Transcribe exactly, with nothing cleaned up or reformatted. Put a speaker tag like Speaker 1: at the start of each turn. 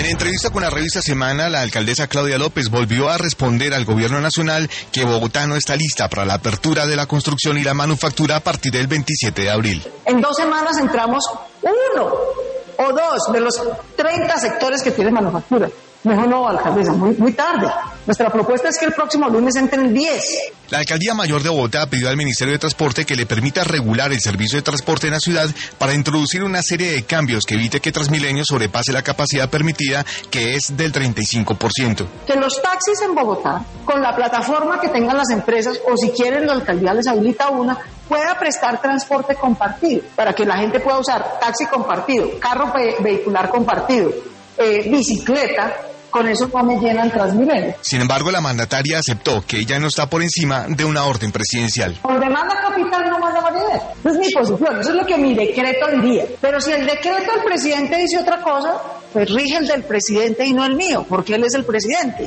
Speaker 1: En entrevista con la revista Semana, la alcaldesa Claudia López volvió a responder al gobierno nacional que Bogotá no está lista para la apertura de la construcción y la manufactura a partir del veintisiete de abril.
Speaker 2: En dos semanas entramos uno o dos de los treinta sectores que tienen manufactura. Mejor no, alcaldesa, muy, muy tarde. Nuestra propuesta es que el próximo lunes entren diez.
Speaker 1: La Alcaldía Mayor de Bogotá pidió al Ministerio de Transporte que le permita regular el servicio de transporte en la ciudad para introducir una serie de cambios que evite que Transmilenio sobrepase la capacidad permitida, que es del treinta y cinco por ciento.
Speaker 2: Que los taxis en Bogotá, con la plataforma que tengan las empresas, o si quieren la alcaldía les habilita una, pueda prestar transporte compartido, para que la gente pueda usar taxi compartido, carro ve- vehicular compartido, eh, bicicleta. Con eso no me llenan Transmilenio.
Speaker 1: Sin embargo, la mandataria aceptó que ella no está por encima de una orden presidencial.
Speaker 2: Por demanda capital no manda validez. Esa es mi posición, eso es lo que mi decreto diría. Pero si el decreto del presidente dice otra cosa, pues rige el del presidente y no el mío, porque él es el presidente.